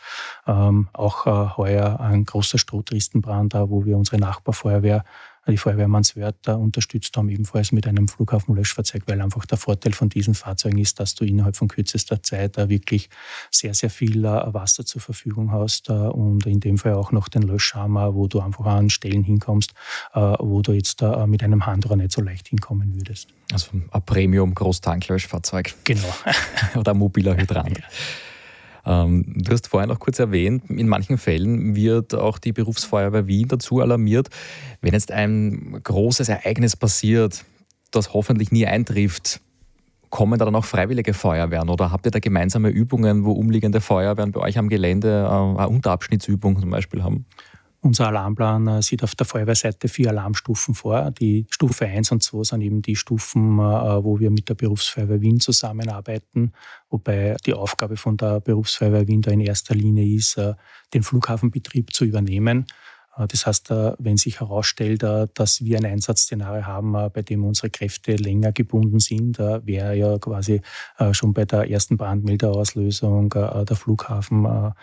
Auch heuer ein großer Strohtristenbrand, wo wir unsere Nachbarfeuerwehr, die Feuerwehr Manswörth, unterstützt haben, ebenfalls mit einem Flughafenlöschfahrzeug, weil einfach der Vorteil von diesen Fahrzeugen ist, dass du innerhalb von kürzester Zeit wirklich sehr, sehr viel Wasser zur Verfügung hast und in dem Fall auch noch den Löschhammer, wo du einfach an Stellen hinkommst, wo du jetzt mit einem Handrohr nicht so leicht hinkommen würdest. Also ein Premium-Großtanklöschfahrzeug. Genau. Oder ein mobiler Hydrant. Ja. Du hast vorher noch kurz erwähnt, in manchen Fällen wird auch die Berufsfeuerwehr Wien dazu alarmiert. Wenn jetzt ein großes Ereignis passiert, das hoffentlich nie eintrifft, kommen da dann auch freiwillige Feuerwehren oder habt ihr da gemeinsame Übungen, wo umliegende Feuerwehren bei euch am Gelände eine Unterabschnittsübung zum Beispiel haben? Unser Alarmplan sieht auf der Feuerwehrseite 4 Alarmstufen vor. Die Stufe 1 und 2 sind eben die Stufen, wo wir mit der Berufsfeuerwehr Wien zusammenarbeiten, wobei die Aufgabe von der Berufsfeuerwehr Wien da in erster Linie ist, den Flughafenbetrieb zu übernehmen. Das heißt, wenn sich herausstellt, dass wir ein Einsatzszenario haben, bei dem unsere Kräfte länger gebunden sind, wäre ja quasi schon bei der ersten Brandmeldeauslösung der Flughafen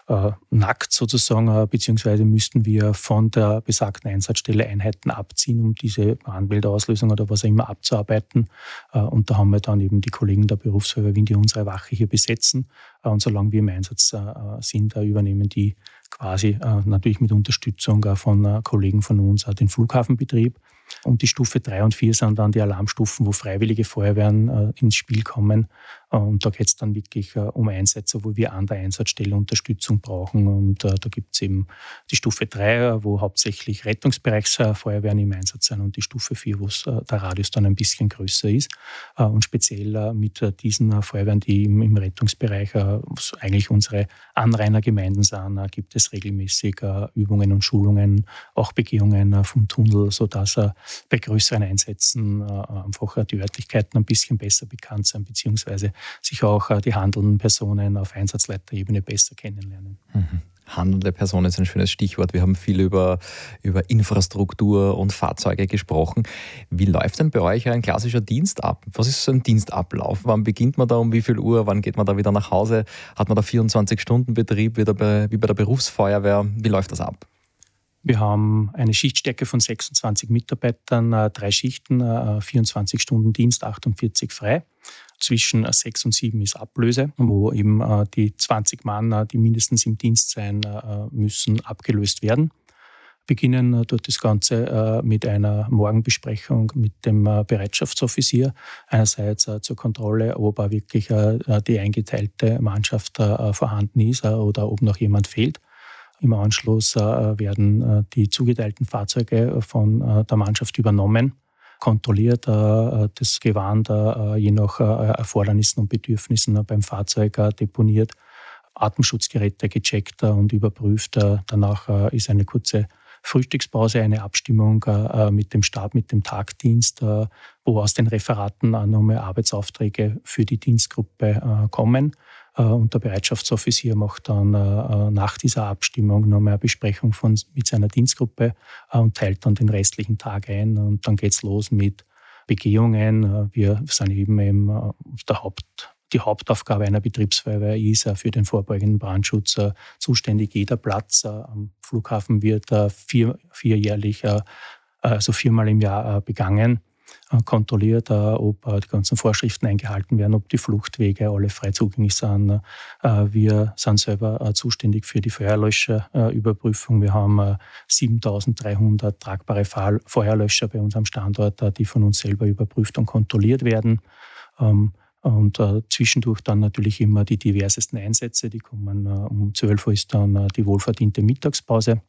nackt sozusagen, beziehungsweise müssten wir von der besagten Einsatzstelle Einheiten abziehen, um diese Brandmeldeauslösung oder was auch immer abzuarbeiten. Und da haben wir dann eben die Kollegen der Berufsfeuerwehr Wien, die unsere Wache hier besetzen. Und solange wir im Einsatz sind, übernehmen die quasi natürlich mit Unterstützung von Kollegen von uns den Flughafenbetrieb. Und die Stufe 3 und 4 sind dann die Alarmstufen, wo freiwillige Feuerwehren ins Spiel kommen. Und da geht es dann wirklich um Einsätze, wo wir an der Einsatzstelle Unterstützung brauchen. Und da gibt es eben die Stufe 3, wo hauptsächlich Rettungsbereichsfeuerwehren im Einsatz sind und die Stufe 4, wo der Radius dann ein bisschen größer ist. Und speziell mit diesen Feuerwehren, die im Rettungsbereich was eigentlich unsere Anrainergemeinden sind, gibt es regelmäßig Übungen und Schulungen, auch Begehungen vom Tunnel, sodass bei größeren Einsätzen einfach die Örtlichkeiten ein bisschen besser bekannt sind, beziehungsweise sich auch die handelnden Personen auf Einsatzleiterebene besser kennenlernen. Handelnde Personen ist ein schönes Stichwort. Wir haben viel über Infrastruktur und Fahrzeuge gesprochen. Wie läuft denn bei euch ein klassischer Dienst ab? Was ist so ein Dienstablauf? Wann beginnt man da, um wie viel Uhr? Wann geht man da wieder nach Hause? Hat man da 24-Stunden-Betrieb wie bei der Berufsfeuerwehr? Wie läuft das ab? Wir haben eine Schichtstärke von 26 Mitarbeitern, 3 Schichten, 24 Stunden Dienst, 48 frei. Zwischen 6 und 7 ist Ablöse, wo eben die 20 Mann, die mindestens im Dienst sein müssen, abgelöst werden. Beginnen tut das Ganze mit einer Morgenbesprechung mit dem Bereitschaftsoffizier. Einerseits zur Kontrolle, ob auch wirklich die eingeteilte Mannschaft vorhanden ist oder ob noch jemand fehlt. Im Anschluss werden die zugeteilten Fahrzeuge von der Mannschaft übernommen, kontrolliert, das Gewand je nach Erfordernissen und Bedürfnissen beim Fahrzeug deponiert, Atemschutzgeräte gecheckt und überprüft. Danach ist eine kurze Frühstückspause, eine Abstimmung mit dem Stab, mit dem Tagdienst, wo aus den Referaten nochmal Arbeitsaufträge für die Dienstgruppe kommen. Und der Bereitschaftsoffizier macht dann nach dieser Abstimmung nochmal eine Besprechung mit seiner Dienstgruppe und teilt dann den restlichen Tag ein. Und dann geht's los mit Begehungen. Wir sind eben die Hauptaufgabe einer Betriebsfeuerwehr ist für den vorbeugenden Brandschutz zuständig. Jeder Platz am Flughafen wird vierjährlich, also 4-mal im Jahr begangen, kontrolliert, ob die ganzen Vorschriften eingehalten werden, ob die Fluchtwege alle frei zugänglich sind. Wir sind selber zuständig für die Feuerlöscherüberprüfung. Wir haben 7.300 tragbare Feuerlöscher bei uns am Standort, die von uns selber überprüft und kontrolliert werden. Und zwischendurch dann natürlich immer die diversesten Einsätze. Die kommen um 12 Uhr ist dann die wohlverdiente Mittagspause.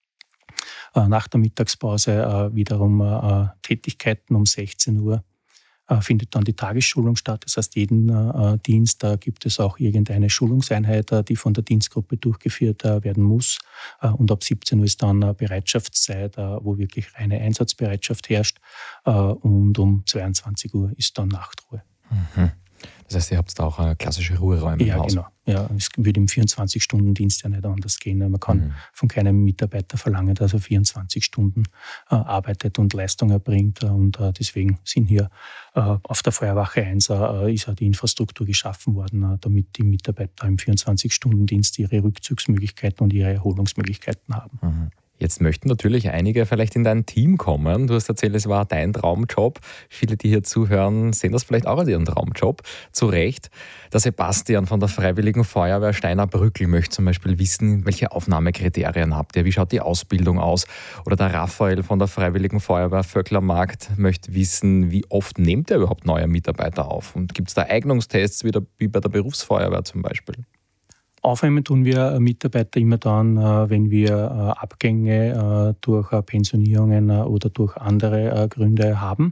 Nach der Mittagspause wiederum Tätigkeiten um 16 Uhr findet dann die Tagesschulung statt. Das heißt, jeden Dienst gibt es auch irgendeine Schulungseinheit, die von der Dienstgruppe durchgeführt werden muss. Und ab 17 Uhr ist dann Bereitschaftszeit, wo wirklich reine Einsatzbereitschaft herrscht. Und um 22 Uhr ist dann Nachtruhe. Mhm. Das heißt, ihr habt da auch klassische Ruheräume im Haus? Genau. Ja, es würde im 24-Stunden-Dienst ja nicht anders gehen. Man kann von keinem Mitarbeiter verlangen, dass er 24 Stunden arbeitet und Leistung erbringt. Und deswegen sind hier auf der Feuerwache 1 ist die Infrastruktur geschaffen worden, damit die Mitarbeiter im 24-Stunden-Dienst ihre Rückzugsmöglichkeiten und ihre Erholungsmöglichkeiten haben. Mhm. Jetzt möchten natürlich einige vielleicht in dein Team kommen. Du hast erzählt, es war dein Traumjob. Viele, die hier zuhören, sehen das vielleicht auch als ihren Traumjob. Zu Recht. Der Sebastian von der Freiwilligen Feuerwehr Steinerbrückl möchte zum Beispiel wissen, welche Aufnahmekriterien habt ihr? Wie schaut die Ausbildung aus? Oder der Raphael von der Freiwilligen Feuerwehr Vöcklermarkt möchte wissen, wie oft nehmt ihr überhaupt neue Mitarbeiter auf? Und gibt es da Eignungstests wie bei der Berufsfeuerwehr zum Beispiel? Aufnehmen tun wir Mitarbeiter immer dann, wenn wir Abgänge durch Pensionierungen oder durch andere Gründe haben.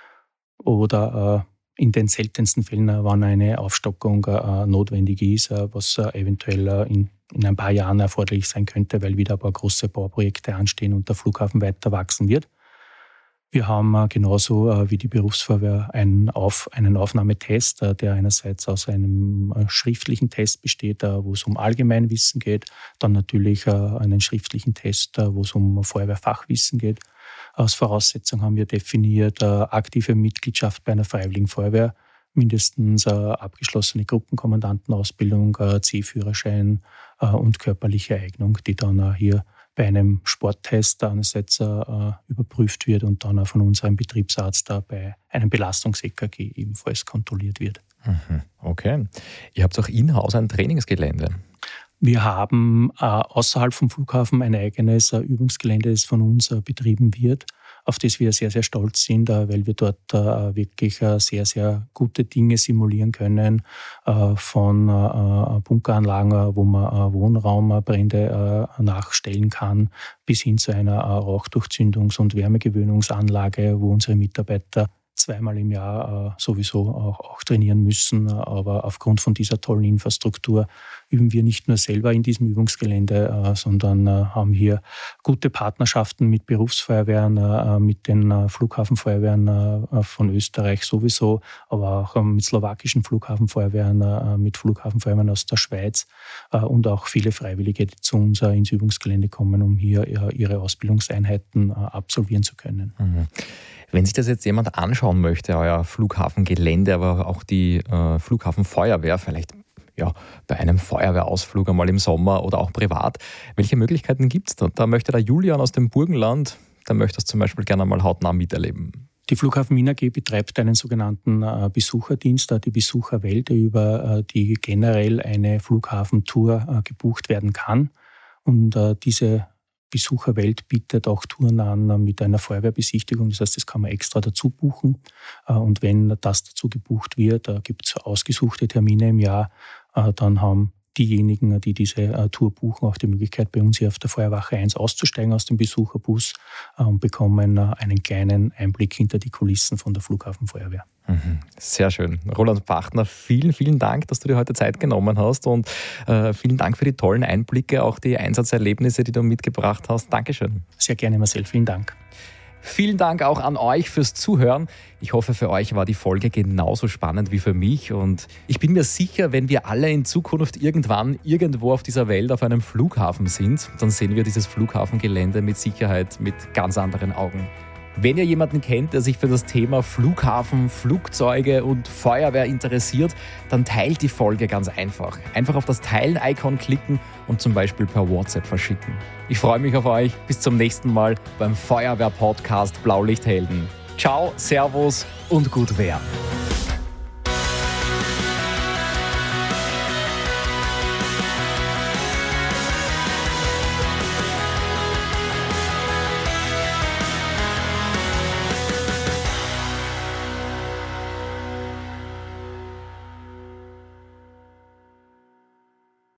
Oder in den seltensten Fällen, wann eine Aufstockung notwendig ist, was eventuell in ein paar Jahren erforderlich sein könnte, weil wieder ein paar große Bauprojekte anstehen und der Flughafen weiter wachsen wird. Wir haben genauso wie die Berufsfeuerwehr einen Aufnahmetest, der einerseits aus einem schriftlichen Test besteht, wo es um Allgemeinwissen geht, dann natürlich einen schriftlichen Test, wo es um Feuerwehrfachwissen geht. Als Voraussetzung haben wir definiert aktive Mitgliedschaft bei einer Freiwilligen Feuerwehr, mindestens abgeschlossene Gruppenkommandantenausbildung, C-Führerschein und körperliche Eignung, die dann hier bei einem Sporttest einerseits überprüft wird und dann auch von unserem Betriebsarzt bei einem Belastungs-EKG ebenfalls kontrolliert wird. Okay. Ihr habt auch in-house ein Trainingsgelände. Wir haben außerhalb vom Flughafen ein eigenes Übungsgelände, das von uns betrieben wird, auf das wir sehr, sehr stolz sind, weil wir dort wirklich sehr, sehr gute Dinge simulieren können, von Bunkeranlagen, wo man Wohnraumbrände nachstellen kann, bis hin zu einer Rauchdurchzündungs- und Wärmegewöhnungsanlage, wo unsere Mitarbeiter 2-mal im Jahr sowieso auch trainieren müssen. Aber aufgrund von dieser tollen Infrastruktur üben wir nicht nur selber in diesem Übungsgelände, sondern haben hier gute Partnerschaften mit Berufsfeuerwehren, mit den Flughafenfeuerwehren von Österreich sowieso, aber auch mit slowakischen Flughafenfeuerwehren, mit Flughafenfeuerwehren aus der Schweiz und auch viele Freiwillige, die zu uns ins Übungsgelände kommen, um hier ihre Ausbildungseinheiten absolvieren zu können. Mhm. Wenn sich das jetzt jemand anschauen möchte, euer Flughafengelände, aber auch die Flughafenfeuerwehr, vielleicht bei einem Feuerwehrausflug einmal im Sommer oder auch privat, welche Möglichkeiten gibt es da? Da möchte der Julian aus dem Burgenland, der möchte das zum Beispiel gerne mal hautnah miterleben. Die Flughafen Wien AG betreibt einen sogenannten Besucherdienst, die Besucherwelt, über die generell eine Flughafentour gebucht werden kann. Und diese Besucherwelt bietet auch Touren an mit einer Feuerwehrbesichtigung. Das heißt, das kann man extra dazu buchen. Und wenn das dazu gebucht wird, gibt es ausgesuchte Termine im Jahr, dann haben diejenigen, die diese Tour buchen, auch die Möglichkeit, bei uns hier auf der Feuerwache 1 auszusteigen aus dem Besucherbus und bekommen einen kleinen Einblick hinter die Kulissen von der Flughafenfeuerwehr. Sehr schön. Roland Pachtner, vielen, vielen Dank, dass du dir heute Zeit genommen hast und vielen Dank für die tollen Einblicke, auch die Einsatzerlebnisse, die du mitgebracht hast. Dankeschön. Sehr gerne, Marcel. Vielen Dank. Vielen Dank auch an euch fürs Zuhören. Ich hoffe, für euch war die Folge genauso spannend wie für mich. Und ich bin mir sicher, wenn wir alle in Zukunft irgendwann irgendwo auf dieser Welt auf einem Flughafen sind, dann sehen wir dieses Flughafengelände mit Sicherheit mit ganz anderen Augen. Wenn ihr jemanden kennt, der sich für das Thema Flughafen, Flugzeuge und Feuerwehr interessiert, dann teilt die Folge ganz einfach. Einfach auf das Teilen-Icon klicken und zum Beispiel per WhatsApp verschicken. Ich freue mich auf euch. Bis zum nächsten Mal beim Feuerwehr-Podcast Blaulichthelden. Ciao, Servus und gut Wehr.